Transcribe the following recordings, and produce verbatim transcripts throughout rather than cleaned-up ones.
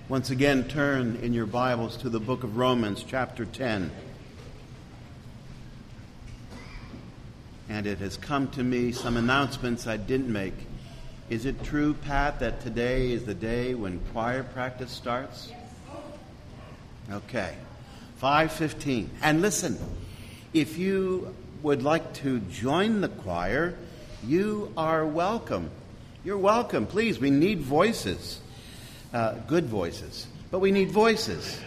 Once again, turn in your Bibles to the book of Romans, chapter ten. And it has come to me some announcements I didn't make. Is it true, Pat, that today is the day when choir practice starts? Okay. five fifteen. And listen, if you would like to join the choir, you are welcome. You're welcome. Please, we need voices. Uh, good voices. But we need voices.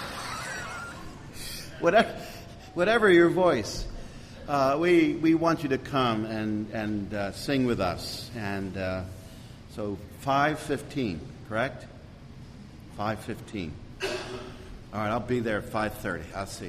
whatever, whatever your voice. Uh, we we want you to come and, and uh, sing with us. And uh, so five fifteen, correct? five fifteen. All right, I'll be there at five thirty. I'll see.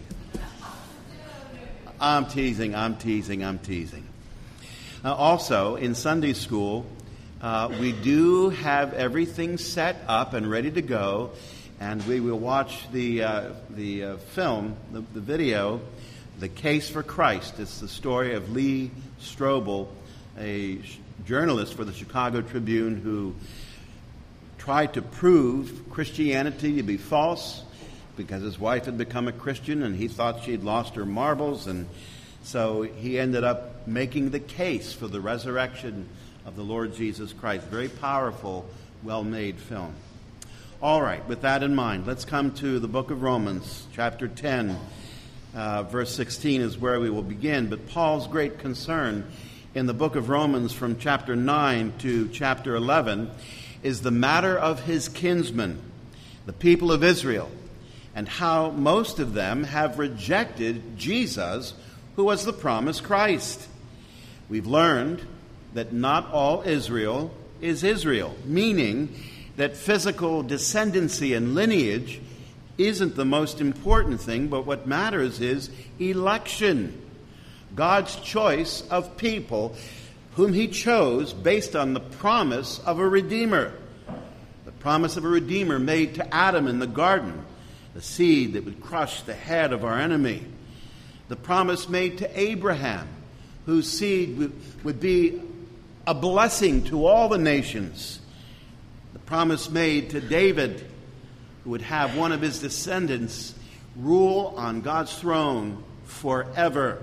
I'm teasing, I'm teasing, I'm teasing. Uh, also, in Sunday school, uh, we do have everything set up and ready to go, and we will watch the uh, the uh, film, the, the video, The Case for Christ. It's the story of Lee Strobel, a sh- journalist for the Chicago Tribune who tried to prove Christianity to be false because his wife had become a Christian and he thought she'd lost her marbles, and so he ended up making the case for the resurrection of the Lord Jesus Christ. Very powerful, well-made film. All right, with that in mind, let's come to the book of Romans, chapter ten. Uh, verse sixteen is where we will begin. But Paul's great concern in the book of Romans from chapter nine to chapter eleven is the matter of his kinsmen, the people of Israel, and how most of them have rejected Jesus, who was the promised Christ. We've learned that not all Israel is Israel, meaning that physical descendancy and lineage isn't the most important thing, but what matters is election. God's choice of people whom he chose based on the promise of a Redeemer. The promise of a Redeemer made to Adam in the garden, the seed that would crush the head of our enemy. The promise made to Abraham, whose seed would, would be a blessing to all the nations. The promise made to David, who would have one of his descendants rule on God's throne forever.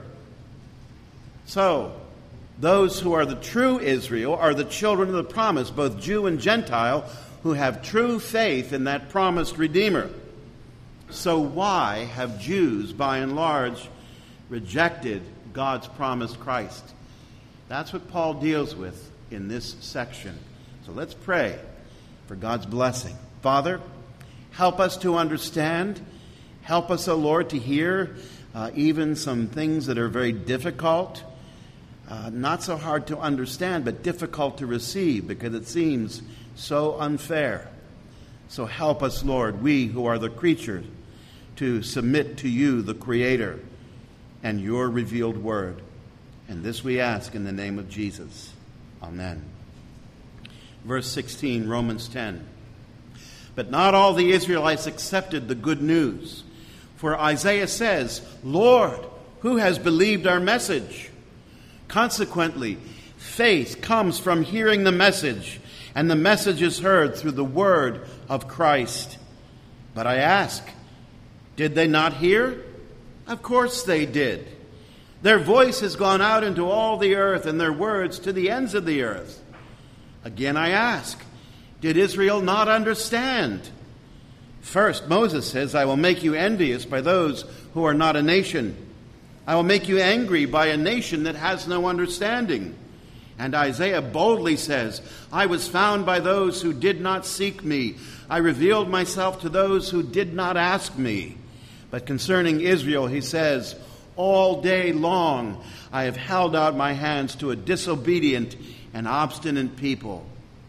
So, those who are the true Israel are the children of the promise, both Jew and Gentile, who have true faith in that promised Redeemer. So why have Jews, by and large, rejected God's promised Christ? That's what Paul deals with in this section. So let's pray for God's blessing. Father, help us to understand. Help us, O Lord, to hear uh, even some things that are very difficult. Uh, not so hard to understand, but difficult to receive because it seems so unfair. So help us, Lord, we who are the creatures, to submit to you, the Creator, and your revealed word. And this we ask in the name of Jesus. Amen. Verse sixteen, Romans ten. But not all the Israelites accepted the good news. For Isaiah says, Lord, who has believed our message? Consequently, faith comes from hearing the message, and the message is heard through the word of Christ. But I ask, did they not hear? Of course they did. Their voice has gone out into all the earth, and their words to the ends of the earth. Again I ask, did Israel not understand? First, Moses says, I will make you envious by those who are not a nation. I will make you angry by a nation that has no understanding. And Isaiah boldly says, I was found by those who did not seek me. I revealed myself to those who did not ask me. But concerning Israel, he says, all day long I have held out my hands to a disobedient and obstinate people.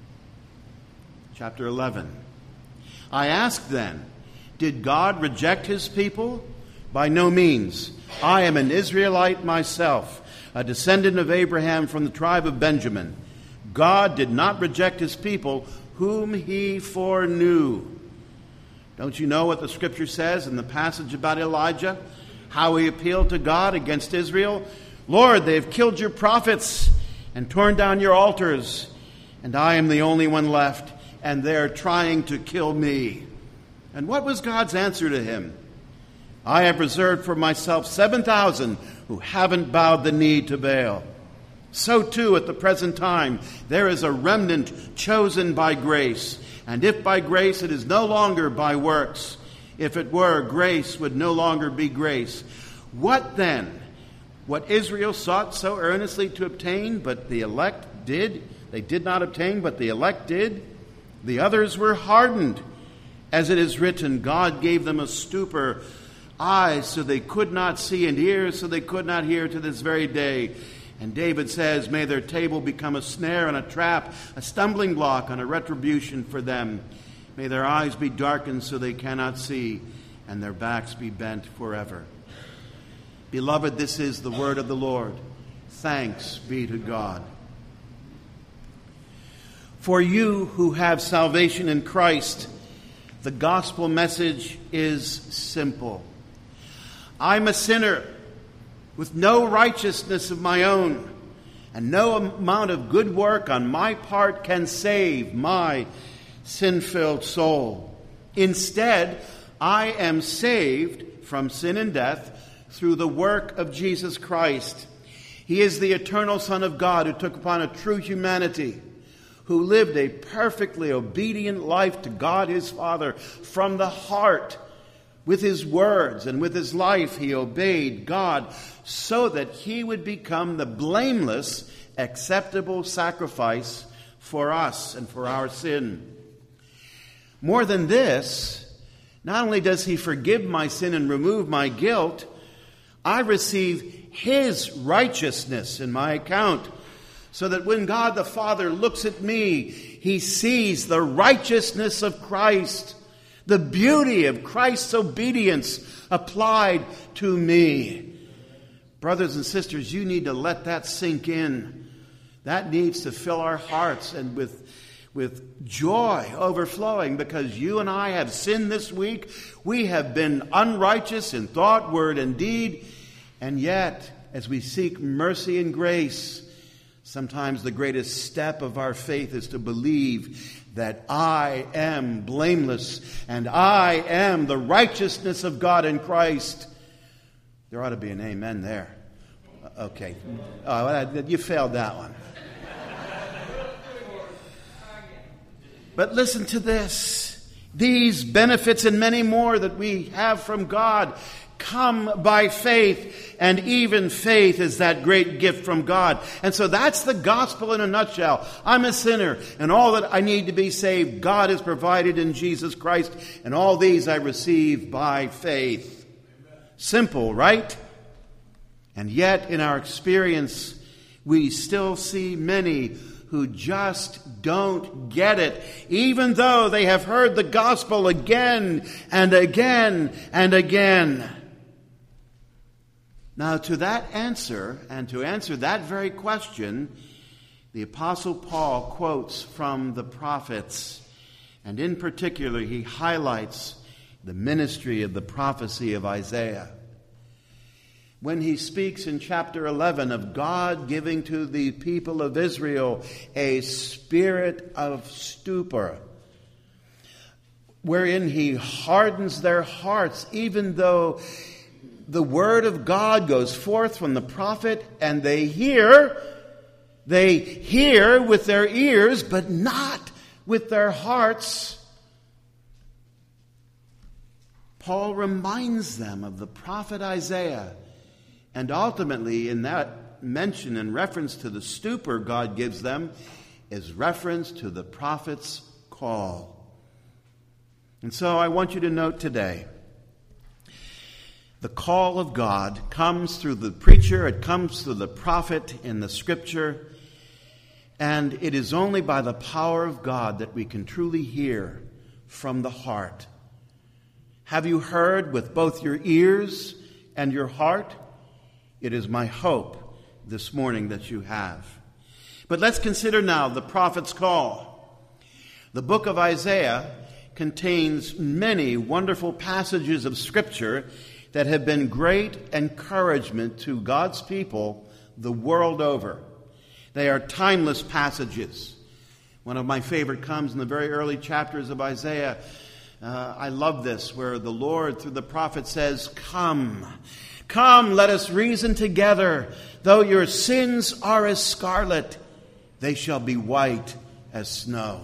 Chapter eleven. I ask then, did God reject his people? By no means. I am an Israelite myself, a descendant of Abraham from the tribe of Benjamin. God did not reject his people whom he foreknew. Don't you know what the scripture says in the passage about Elijah? How he appealed to God against Israel? Lord, they have killed your prophets and torn down your altars, and I am the only one left, and they're trying to kill me. And what was God's answer to him? I have reserved for myself seven thousand who haven't bowed the knee to Baal. So too at the present time there is a remnant chosen by grace. And if by grace, it is no longer by works. If it were, grace would no longer be grace. What then? What Israel sought so earnestly to obtain, but the elect did. They did not obtain, but the elect did. The others were hardened. As it is written, God gave them a stupor, eyes so they could not see, and ears so they could not hear to this very day. And David says, may their table become a snare and a trap, a stumbling block and a retribution for them. May their eyes be darkened so they cannot see, and their backs be bent forever. Beloved, this is the word of the Lord. Thanks be to God. For you who have salvation in Christ, the gospel message is simple. I'm a sinner with no righteousness of my own, and no amount of good work on my part can save my sin-filled soul. Instead, I am saved from sin and death through the work of Jesus Christ. He is the eternal Son of God who took upon a true humanity, who lived a perfectly obedient life to God his Father from the heart. With his words and with his life, he obeyed God so that he would become the blameless, acceptable sacrifice for us and for our sin. More than this, not only does he forgive my sin and remove my guilt, I receive his righteousness in my account, so that when God the Father looks at me, he sees the righteousness of Christ, the beauty of Christ's obedience applied to me. Brothers and sisters, you need to let that sink in. That needs to fill our hearts and with, with joy overflowing, because you and I have sinned this week. We have been unrighteous in thought, word, and deed. And yet, as we seek mercy and grace, sometimes the greatest step of our faith is to believe that I am blameless and I am the righteousness of God in Christ. There ought to be an amen there. Okay. Oh, you failed that one. But listen to this. These benefits and many more that we have from God come by faith, and even faith is that great gift from God. And so that's the gospel in a nutshell. I'm a sinner, and all that I need to be saved, God has provided in Jesus Christ, and all these I receive by faith. Simple, right? And yet, in our experience, we still see many who just don't get it, even though they have heard the gospel again and again and again. Now, to that answer, and to answer that very question, the Apostle Paul quotes from the prophets, and in particular, he highlights the ministry of the prophecy of Isaiah. When he speaks in chapter eleven of God giving to the people of Israel a spirit of stupor, wherein he hardens their hearts, even though the word of God goes forth from the prophet, and they hear, they hear with their ears, but not with their hearts. Paul reminds them of the prophet Isaiah, and ultimately in that mention and reference to the stupor God gives them is reference to the prophet's call. And so I want you to note today, the call of God comes through the preacher, it comes through the prophet in the scripture, and it is only by the power of God that we can truly hear from the heart. Have you heard with both your ears and your heart? It is my hope this morning that you have. But let's consider now the prophet's call. The book of Isaiah contains many wonderful passages of scripture that have been great encouragement to God's people the world over. They are timeless passages. One of my favorite comes in the very early chapters of Isaiah, Uh, I love this, where the Lord, through the prophet, says, Come, come, let us reason together. Though your sins are as scarlet, they shall be white as snow.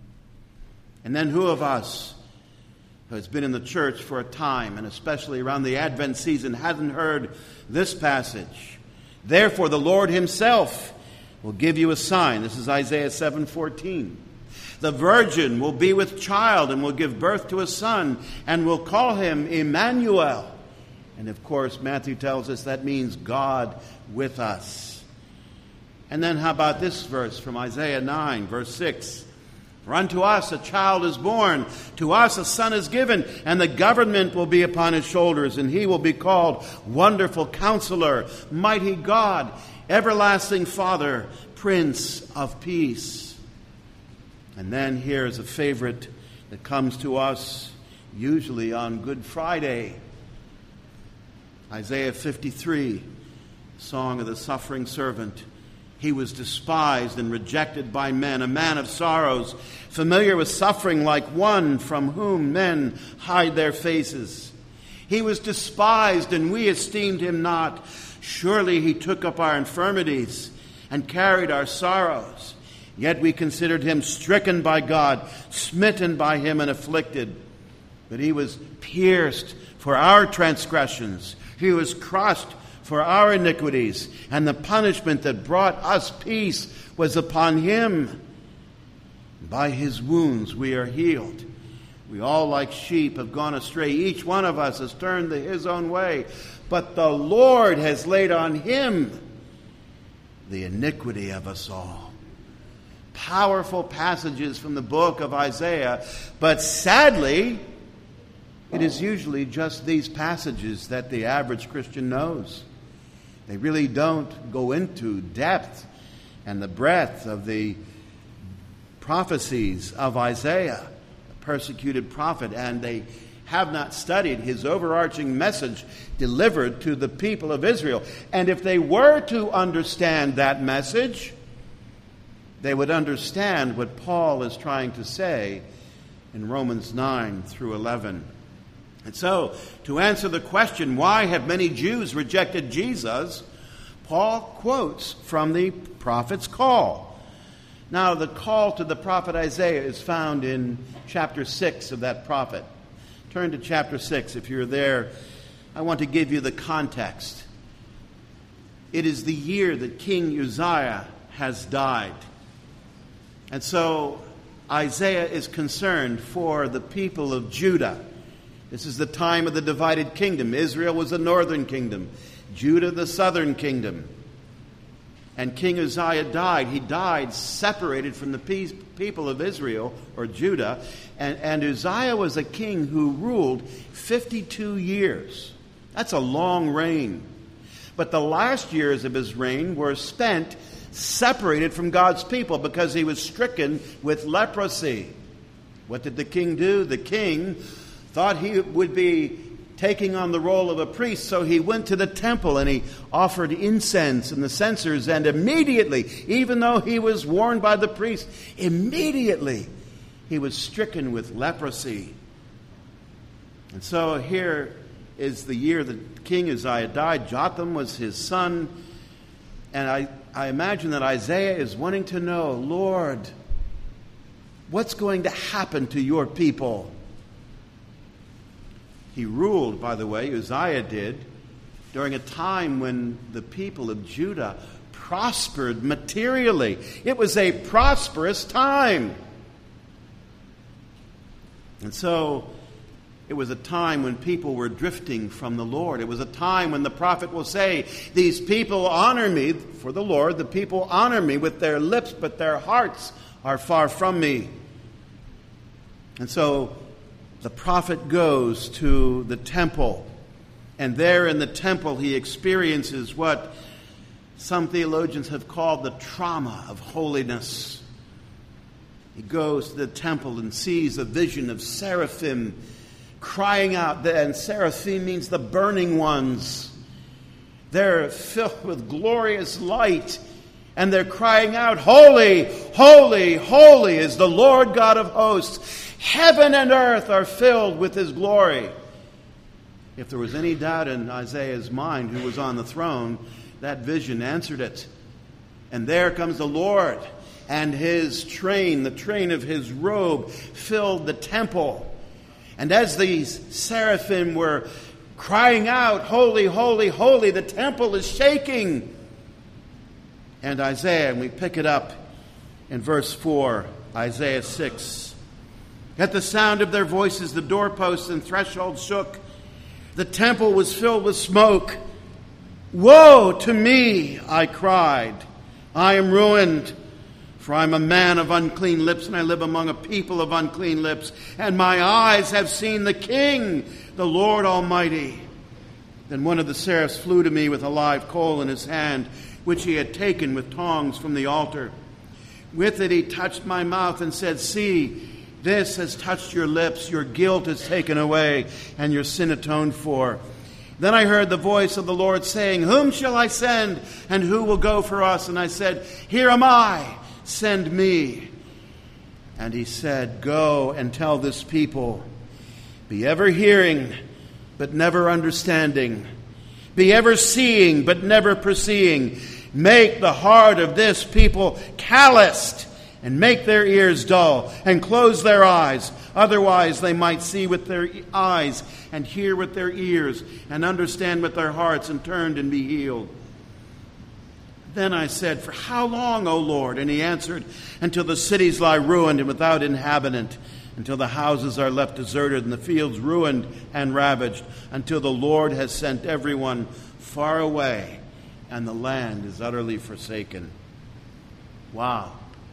And then who of us who has been in the church for a time, and especially around the Advent season, hasn't heard this passage? Therefore, the Lord himself will give you a sign. This is Isaiah seven fourteen. The virgin will be with child and will give birth to a son and will call him Emmanuel. And of course, Matthew tells us that means God with us. And then how about this verse from Isaiah nine, verse six? For unto us a child is born, to us a son is given, and the government will be upon his shoulders, and he will be called Wonderful Counselor, Mighty God, Everlasting Father, Prince of Peace. And then here's a favorite that comes to us usually on Good Friday. Isaiah fifty-three, Song of the Suffering Servant. He was despised and rejected by men, a man of sorrows, familiar with suffering, like one from whom men hide their faces. He was despised, and we esteemed him not. Surely he took up our infirmities and carried our sorrows. Yet we considered him stricken by God, smitten by him and afflicted. But he was pierced for our transgressions. He was crushed for our iniquities, and the punishment that brought us peace was upon him. By his wounds we are healed. We all like sheep have gone astray. Each one of us has turned to his own way. But the Lord has laid on him the iniquity of us all. Powerful passages from the book of Isaiah, but sadly, it is usually just these passages that the average Christian knows. They really don't go into depth and the breadth of the prophecies of Isaiah, the persecuted prophet, and they have not studied his overarching message delivered to the people of Israel. And if they were to understand that message, they would understand what Paul is trying to say in Romans nine through eleven. And so, to answer the question, why have many Jews rejected Jesus, Paul quotes from the prophet's call. Now, the call to the prophet Isaiah is found in chapter six of that prophet. Turn to chapter six if you're there. I want to give you the context. It is the year that King Uzziah has died. And so, Isaiah is concerned for the people of Judah. This is the time of the divided kingdom. Israel was the northern kingdom, Judah the southern kingdom. And King Uzziah died. He died separated from the people of Israel, or Judah. And, and Uzziah was a king who ruled fifty-two years. That's a long reign. But the last years of his reign were spent separated from God's people because he was stricken with leprosy. What did the king do? The king thought he would be taking on the role of a priest, so he went to the temple and he offered incense and the censers, and immediately, even though he was warned by the priest, immediately he was stricken with leprosy. And so here is the year that King Uzziah died. Jotham was his son, and I, I imagine that Isaiah is wanting to know, Lord, what's going to happen to your people? He ruled, by the way, Uzziah did, during a time when the people of Judah prospered materially. It was a prosperous time. And so it was a time when people were drifting from the Lord. It was a time when the prophet will say, these people honor me for the Lord. The people honor me with their lips, but their hearts are far from me. And so the prophet goes to the temple, and there in the temple he experiences what some theologians have called the trauma of holiness. He goes to the temple and sees a vision of seraphim crying out, and seraphim means the burning ones. They're filled with glorious light, and they're crying out, holy, holy, holy is the Lord God of hosts. Heaven and earth are filled with his glory. If there was any doubt in Isaiah's mind who was on the throne, that vision answered it. And there comes the Lord, and his train, the train of his robe, filled the temple. And as these seraphim were crying out, "Holy, holy, holy," the temple is shaking. And Isaiah, and we pick it up in verse four, Isaiah six. At the sound of their voices, the doorposts and thresholds shook. The temple was filled with smoke. "Woe to me," I cried. "I am ruined, for I am a man of unclean lips, and I live among a people of unclean lips. And my eyes have seen the King, the Lord Almighty." Then one of the seraphs flew to me with a live coal in his hand, which he had taken with tongs from the altar. With it he touched my mouth and said, "See, this has touched your lips. Your guilt is taken away, and your sin atoned for." Then I heard the voice of the Lord saying, "Whom shall I send, and who will go for us?" And I said, "Here am I, send me." And he said, "Go and tell this people, be ever hearing, but never understanding. Be ever seeing, but never perceiving. Make the heart of this people calloused, and make their ears dull, and close their eyes. Otherwise they might see with their eyes, and hear with their ears, and understand with their hearts, and turn and be healed." Then I said, "For how long, O Lord?" And he answered, "Until the cities lie ruined and without inhabitant, until the houses are left deserted and the fields ruined and ravaged, until the Lord has sent everyone far away and the land is utterly forsaken." Wow.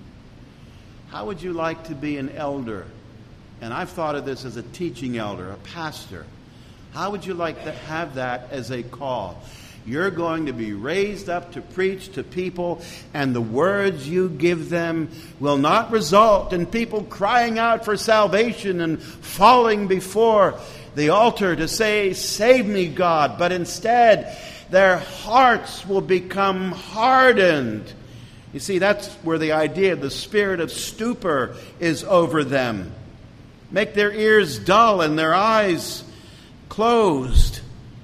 How would you like to be an elder? And I've thought of this as a teaching elder, a pastor. How would you like to have that as a call? You're going to be raised up to preach to people, and the words you give them will not result in people crying out for salvation and falling before the altar to say, "Save me, God," but instead their hearts will become hardened. You see, that's where the idea of the spirit of stupor is over them. Make their ears dull and their eyes closed.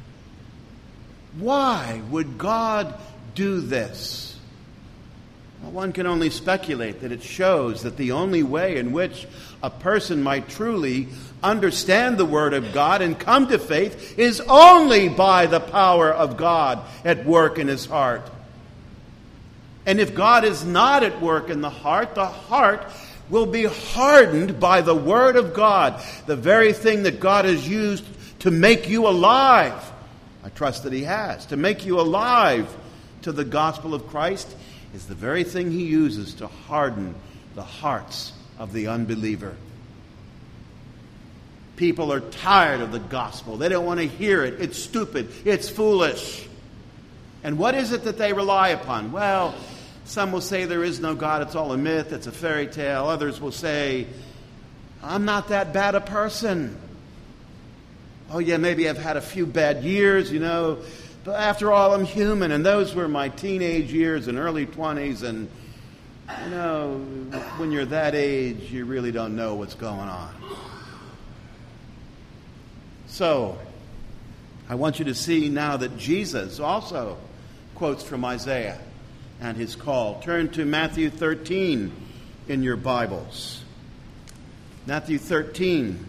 Why would God do this? Well, one can only speculate that it shows that the only way in which a person might truly understand the Word of God and come to faith is only by the power of God at work in his heart. And if God is not at work in the heart, the heart will be hardened by the Word of God, the very thing that God has used to make you alive. I trust that he has. To make you alive to the gospel of Christ is the very thing he uses to harden the hearts of the unbeliever. People are tired of the gospel. They don't want to hear it. It's stupid. It's foolish. And what is it that they rely upon? Well, some will say there is no God. It's all a myth. It's a fairy tale. Others will say, I'm not that bad a person. Oh, yeah, maybe I've had a few bad years, you know, but after all, I'm human, and those were my teenage years and early twenties, and, you know, when you're that age, you really don't know what's going on. So, I want you to see now that Jesus also quotes from Isaiah and his call. Turn to Matthew thirteen in your Bibles. Matthew thirteen.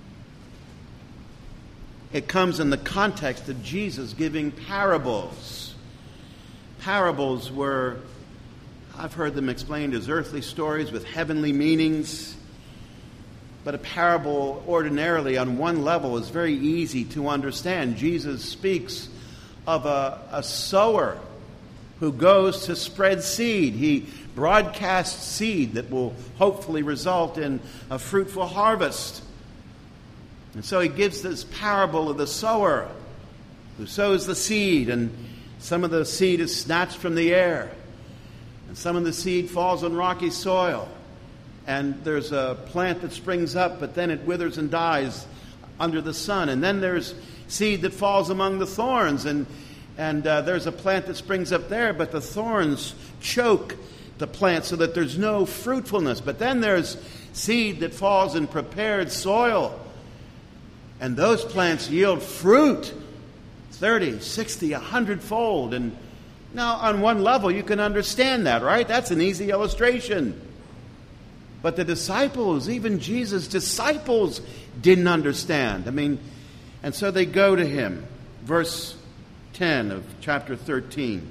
It comes in the context of Jesus giving parables. Parables were, I've heard them explained as earthly stories with heavenly meanings. But a parable ordinarily on one level is very easy to understand. Jesus speaks of a, a sower who goes to spread seed. He broadcasts seed that will hopefully result in a fruitful harvest. And so he gives this parable of the sower who sows the seed, and some of the seed is snatched from the air, and some of the seed falls on rocky soil, and there's a plant that springs up, but then it withers and dies under the sun. And then there's seed that falls among the thorns, and and uh, there's a plant that springs up there, but the thorns choke the plant so that there's no fruitfulness. But then there's seed that falls in prepared soil. And those plants yield fruit, thirty, sixty, a hundredfold. And now on one level you can understand that, right? That's an easy illustration. But the disciples, even Jesus' disciples, didn't understand. I mean, and so they go to him. Verse ten of chapter thirteen.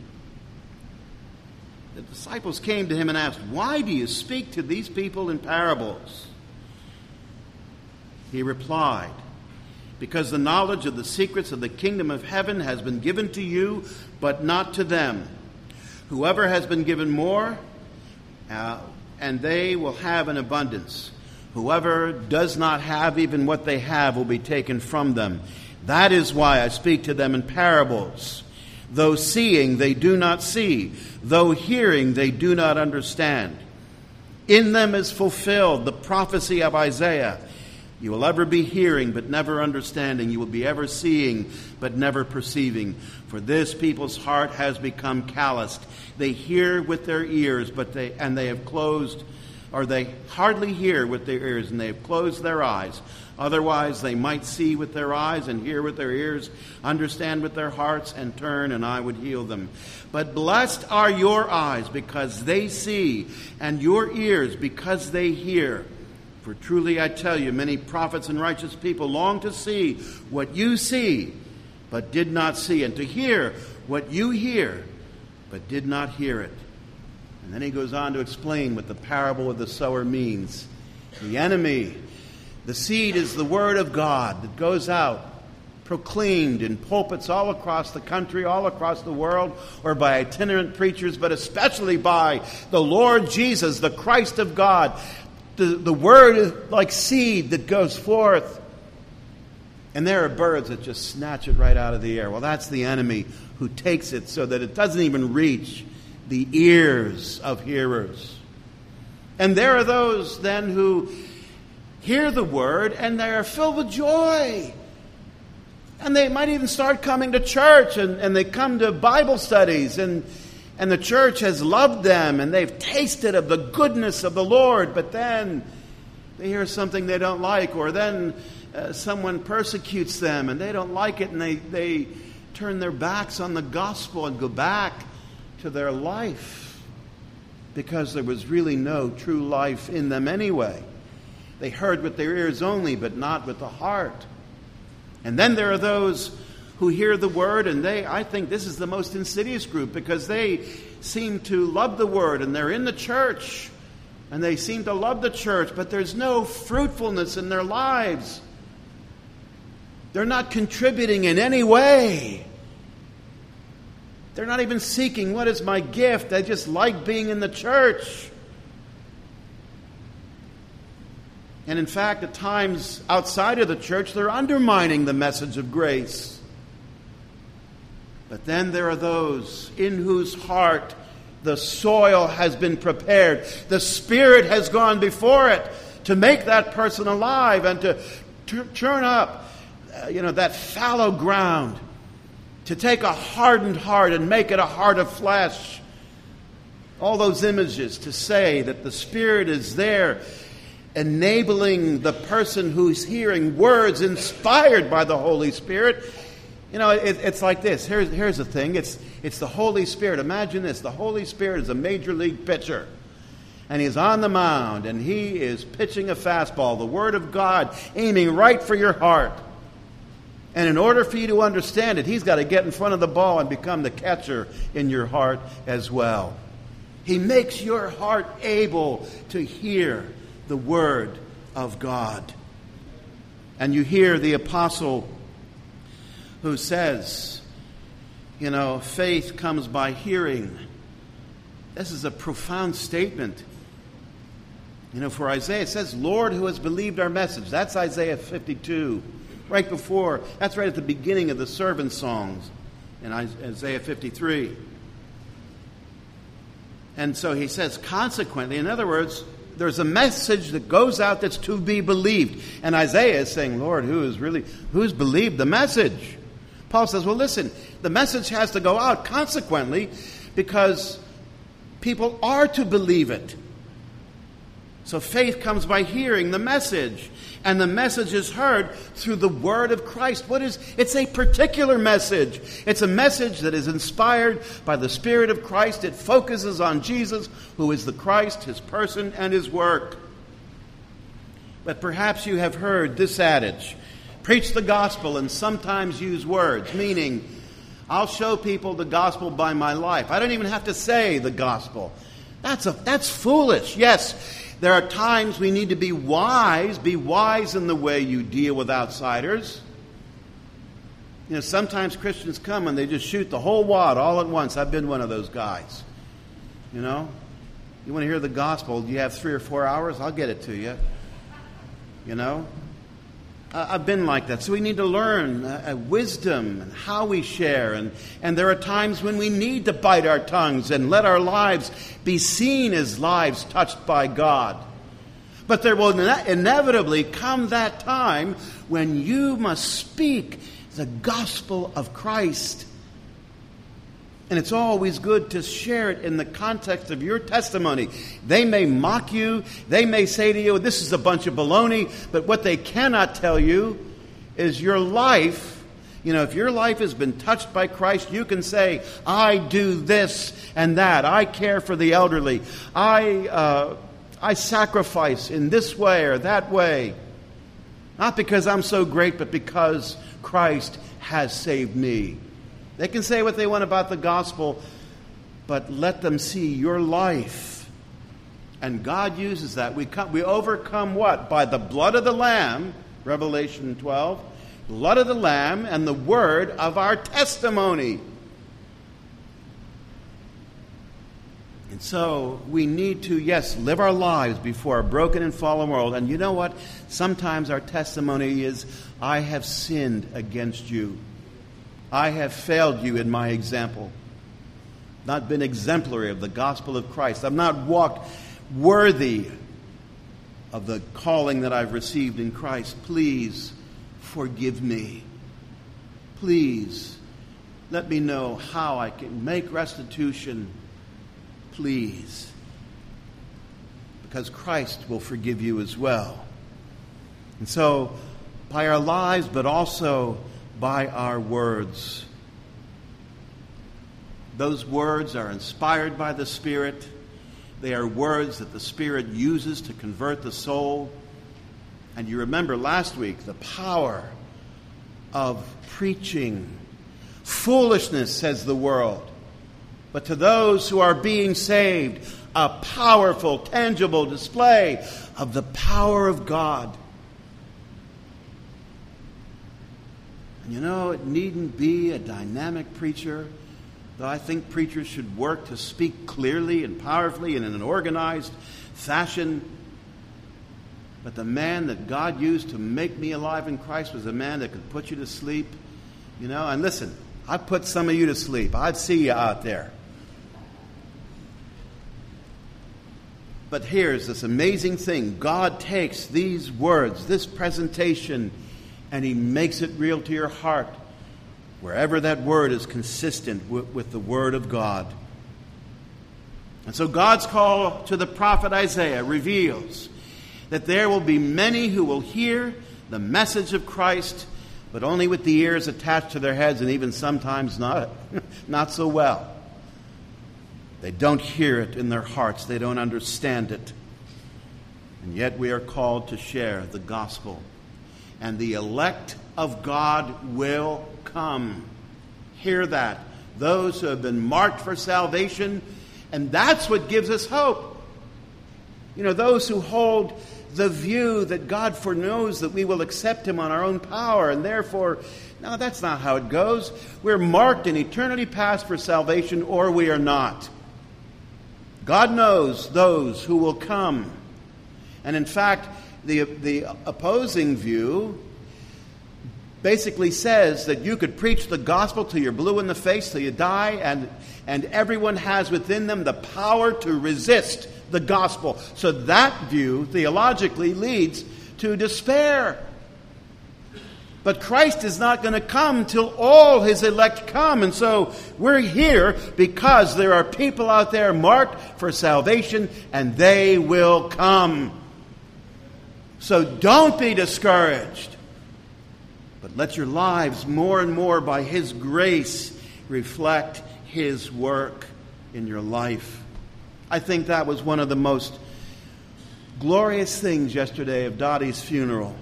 The disciples came to him and asked, "Why do you speak to these people in parables?" He replied, "Because the knowledge of the secrets of the kingdom of heaven has been given to you, but not to them. Whoever has been given more, uh, and they will have an abundance. Whoever does not have even what they have will be taken from them. That is why I speak to them in parables. Though seeing, they do not see. Though hearing, they do not understand. In them is fulfilled the prophecy of Isaiah. You will ever be hearing, but never understanding. You will be ever seeing, but never perceiving. For this people's heart has become calloused. They hear with their ears, but they and they have closed, or they hardly hear with their ears, and they have closed their eyes. Otherwise, they might see with their eyes and hear with their ears, understand with their hearts, and turn, and I would heal them. But blessed are your eyes, because they see, and your ears, because they hear. For truly I tell you, many prophets and righteous people long to see what you see, but did not see, and to hear what you hear, but did not hear it." And then he goes on to explain what the parable of the sower means. The enemy, the seed, is the word of God that goes out, proclaimed in pulpits all across the country, all across the world, or by itinerant preachers, but especially by the Lord Jesus, the Christ of God. The, the word is like seed that goes forth. And there are birds that just snatch it right out of the air. Well, that's the enemy who takes it so that it doesn't even reach the ears of hearers. And there are those then who hear the word and they are filled with joy. And they might even start coming to church, and, and they come to Bible studies, and And the church has loved them, and they've tasted of the goodness of the Lord. But then they hear something they don't like, or then uh, someone persecutes them, and they don't like it, and they, they turn their backs on the gospel and go back to their life, because there was really no true life in them anyway. They heard with their ears only, but not with the heart. And then there are those who hear the word, and they, I think this is the most insidious group, because they seem to love the word, and they're in the church, and they seem to love the church, but there's no fruitfulness in their lives. They're not contributing in any way. They're not even seeking, what is my gift? They just like being in the church. And in fact, at times outside of the church, they're undermining the message of grace. But then there are those in whose heart the soil has been prepared. The Spirit has gone before it to make that person alive and to t- turn up, uh, you know, that fallow ground, to take a hardened heart and make it a heart of flesh. All those images to say that the Spirit is there enabling the person who's hearing words inspired by the Holy Spirit. You know, it, it's like this. Here's, here's the thing. It's, it's the Holy Spirit. Imagine this. The Holy Spirit is a major league pitcher. And he's on the mound. And he is pitching a fastball. The Word of God aiming right for your heart. And in order for you to understand it, he's got to get in front of the ball and become the catcher in your heart as well. He makes your heart able to hear the Word of God. And you hear the apostle who says, you know, faith comes by hearing. This is a profound statement. You know, for Isaiah, it says, Lord, who has believed our message. That's Isaiah fifty-two. Right before, that's right at the beginning of the servant songs in Isaiah fifty-three. And so he says, consequently, in other words, there's a message that goes out that's to be believed. And Isaiah is saying, Lord, who is really, who's believed the message? Paul says, well, listen, the message has to go out consequently because people are to believe it. So faith comes by hearing the message. And the message is heard through the word of Christ. What is? It's a particular message. It's a message that is inspired by the Spirit of Christ. It focuses on Jesus, who is the Christ, his person, and his work. But perhaps you have heard this adage: preach the gospel and sometimes use words, meaning, I'll show people the gospel by my life. I don't even have to say the gospel. That's a, that's foolish. Yes, there are times we need to be wise. Be wise in the way you deal with outsiders. You know, sometimes Christians come and they just shoot the whole wad all at once. I've been one of those guys. You know, you want to hear the gospel, you have three or four hours, I'll get it to you. You know, uh, I've been like that. So we need to learn uh, uh, wisdom and how we share. And, and there are times when we need to bite our tongues and let our lives be seen as lives touched by God. But there will ine- inevitably come that time when you must speak the gospel of Christ. And it's always good to share it in the context of your testimony. They may mock you. They may say to you, this is a bunch of baloney. But what they cannot tell you is your life. You know, if your life has been touched by Christ, you can say, I do this and that. I care for the elderly. I, uh, I sacrifice in this way or that way. Not because I'm so great, but because Christ has saved me. They can say what they want about the gospel, but let them see your life. And God uses that. We come, we overcome what? By the blood of the Lamb, Revelation twelve, blood of the Lamb and the word of our testimony. And so we need to, yes, live our lives before a broken and fallen world. And you know what? Sometimes our testimony is, I have sinned against you. I have failed you in my example, not been exemplary of the gospel of Christ. I've not walked worthy of the calling that I've received in Christ. Please forgive me. Please let me know how I can make restitution. Please. Because Christ will forgive you as well. And so, by our lives, but also by our words. Those words are inspired by the Spirit. They are words that the Spirit uses to convert the soul. And you remember last week the power of preaching. Foolishness, says the world. But to those who are being saved, a powerful, tangible display of the power of God. You know, it needn't be a dynamic preacher, though I think preachers should work to speak clearly and powerfully and in an organized fashion. But the man that God used to make me alive in Christ was a man that could put you to sleep. You know, and listen, I put some of you to sleep. I'd see you out there. But here's this amazing thing. God takes these words, this presentation, and he makes it real to your heart, wherever that word is consistent with, with the word of God. And so God's call to the prophet Isaiah reveals that there will be many who will hear the message of Christ, but only with the ears attached to their heads, and even sometimes not, not so well. They don't hear it in their hearts. They don't understand it. And yet we are called to share the gospel. And the elect of God will come. Hear that. Those who have been marked for salvation. And that's what gives us hope. You know, those who hold the view that God foreknows that we will accept him on our own power. And therefore, no, that's not how it goes. We're marked in eternity past for salvation, or we are not. God knows those who will come. And in fact, The, the opposing view basically says that you could preach the gospel till you're blue in the face, till you die, and, and everyone has within them the power to resist the gospel. So that view theologically leads to despair. But Christ is not going to come till all his elect come. And so we're here because there are people out there marked for salvation, and they will come. So don't be discouraged, but let your lives more and more by His grace reflect His work in your life. I think that was one of the most glorious things yesterday of Dottie's funeral.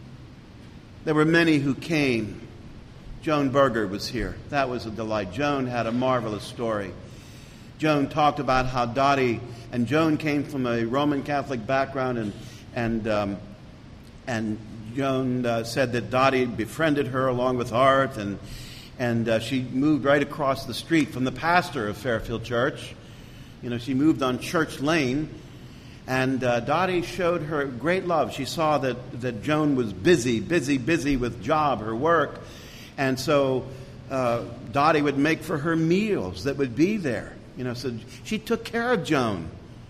There were many who came. Joan Berger was here. That was a delight. Joan had a marvelous story. Joan talked about how Dottie, and Joan came from a Roman Catholic background, and and um, and Joan uh, said that Dottie befriended her along with Art, and and uh, she moved right across the street from the pastor of Fairfield Church. You know, she moved on Church Lane, and uh, Dottie showed her great love. She saw that, that Joan was busy, busy, busy with job, her work, and so uh, Dottie would make for her meals that would be there. You know, so she took care of Joan.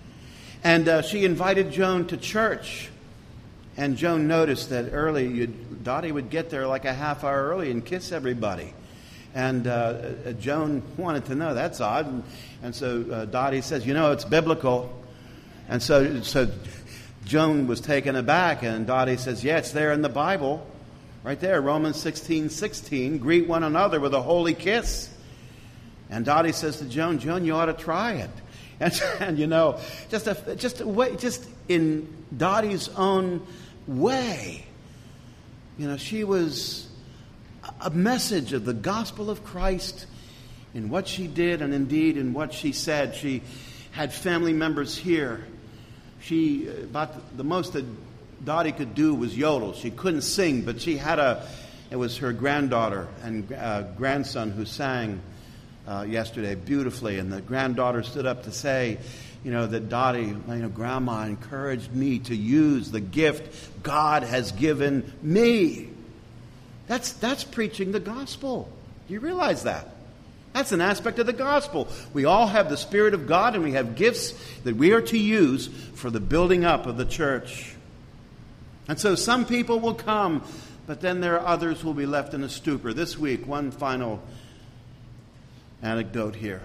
And uh, she invited Joan to church. And Joan noticed that early, you'd, Dottie would get there like a half hour early and kiss everybody. And uh, Joan wanted to know, that's odd. And, and so uh, Dottie says, you know, it's biblical. And so, so Joan was taken aback. And Dottie says, yeah, it's there in the Bible. Right there, Romans sixteen sixteen, greet one another with a holy kiss. And Dottie says to Joan, Joan, you ought to try it. And, and you know, just a, just a way, just in Dottie's own way, you know, she was a message of the gospel of Christ in what she did and indeed in what she said. She had family members here. She, about the most that Dottie could do was yodel. She couldn't sing, but she had a, it was her granddaughter and uh, grandson who sang Uh, yesterday beautifully, and the granddaughter stood up to say, you know, that Dottie, you know, Grandma encouraged me to use the gift God has given me. That's that's preaching the gospel. Do you realize that? That's an aspect of the gospel. We all have the Spirit of God, and we have gifts that we are to use for the building up of the church. And so some people will come, but then there are others who will be left in a stupor. This week, one final anecdote here.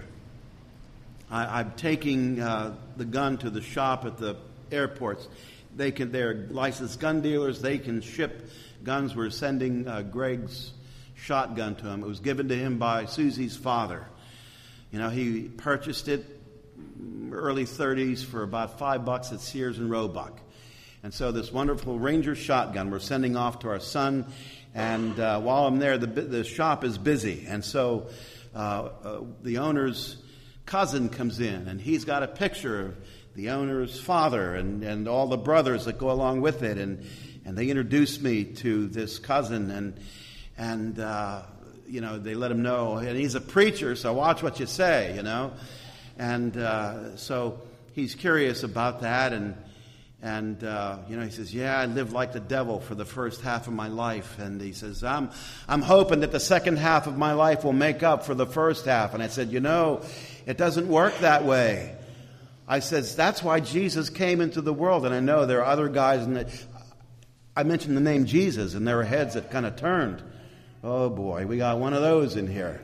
I, I'm taking uh, the gun to the shop at the airports. They can, they're licensed gun dealers. They can ship guns. We're sending uh, Greg's shotgun to him. It was given to him by Susie's father. You know, he purchased it early thirties for about five bucks at Sears and Roebuck. And so this wonderful Ranger shotgun we're sending off to our son. And uh, while I'm there, the, the shop is busy. And so Uh, uh, the owner's cousin comes in, and he's got a picture of the owner's father and, and all the brothers that go along with it, and and they introduce me to this cousin, and and uh, you know, they let him know, and he's a preacher, so watch what you say, you know, and uh, so he's curious about that, and And, uh, you know, he says, yeah, I lived like the devil for the first half of my life. And he says, I'm I'm hoping that the second half of my life will make up for the first half. And I said, you know, it doesn't work that way. I says, that's why Jesus came into the world. And I know there are other guys, and I mentioned the name Jesus, and there were heads that kind of turned. Oh, boy, we got one of those in here.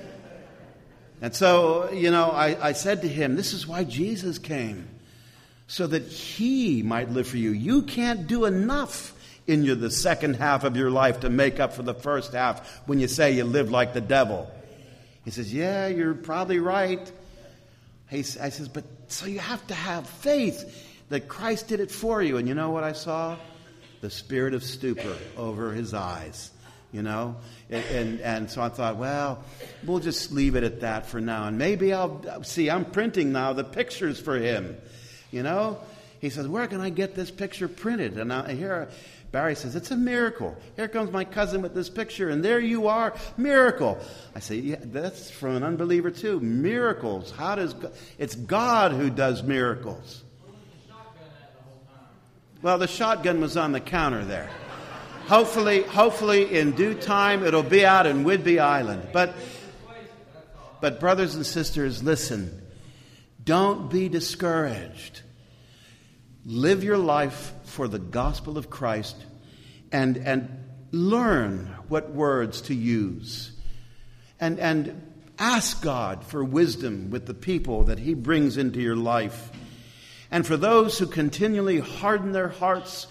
And so, you know, I, I said to him, this is why Jesus came. So that He might live for you. You can't do enough in your, the second half of your life to make up for the first half when you say you live like the devil. He says, yeah, you're probably right. He, I says, but so you have to have faith that Christ did it for you. And you know what I saw? The spirit of stupor over his eyes. You know? And, and, and so I thought, well, we'll just leave it at that for now. And maybe I'll, see, I'm printing now the pictures for him. You know, he says, where can I get this picture printed? And I, here, Barry says, it's a miracle. Here comes my cousin with this picture, and there you are, miracle. I say, yeah, that's from an unbeliever too. Miracles. How does God, it's God who does miracles. Well, the shotgun was on the counter there. Hopefully, hopefully, in due time, it'll be out in Whidbey Island. But, but brothers and sisters, listen. Don't be discouraged. Live your life for the gospel of Christ, and and learn what words to use. And and ask God for wisdom with the people that He brings into your life. And for those who continually harden their hearts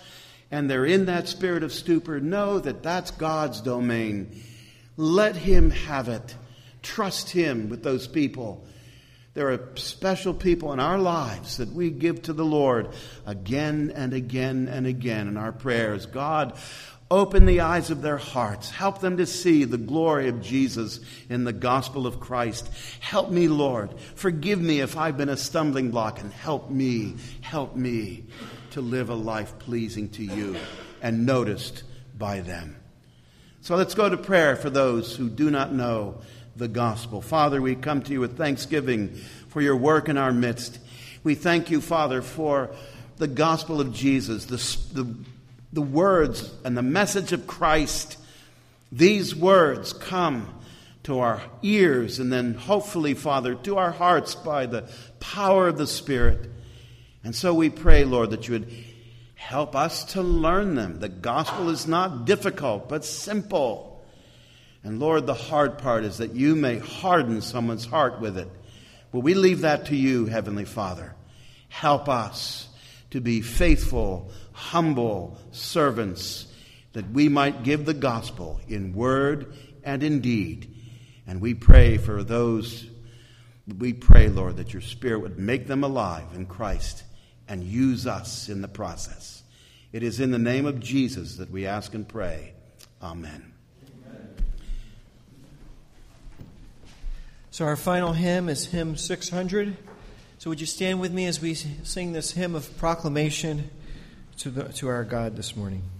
and they're in that spirit of stupor, know that that's God's domain. Let him have it. Trust him with those people. There are special people in our lives that we give to the Lord again and again and again in our prayers. God, open the eyes of their hearts. Help them to see the glory of Jesus in the gospel of Christ. Help me, Lord. Forgive me if I've been a stumbling block, and help me, help me to live a life pleasing to you and noticed by them. So let's go to prayer for those who do not know the gospel. Father, we come to you with thanksgiving for your work in our midst. We thank you, Father, for the gospel of Jesus, the, the, the words and the message of Christ. These words come to our ears and then hopefully, Father, to our hearts by the power of the Spirit. And so we pray, Lord, that you would help us to learn them. The gospel is not difficult, but simple. And Lord, the hard part is that you may harden someone's heart with it. But we leave that to you, Heavenly Father. Help us to be faithful, humble servants, that we might give the gospel in word and in deed. And we pray for those, we pray, Lord, that your Spirit would make them alive in Christ and use us in the process. It is in the name of Jesus that we ask and pray. Amen. So our final hymn is hymn six hundred. So would you stand with me as we sing this hymn of proclamation to, the, to our God this morning?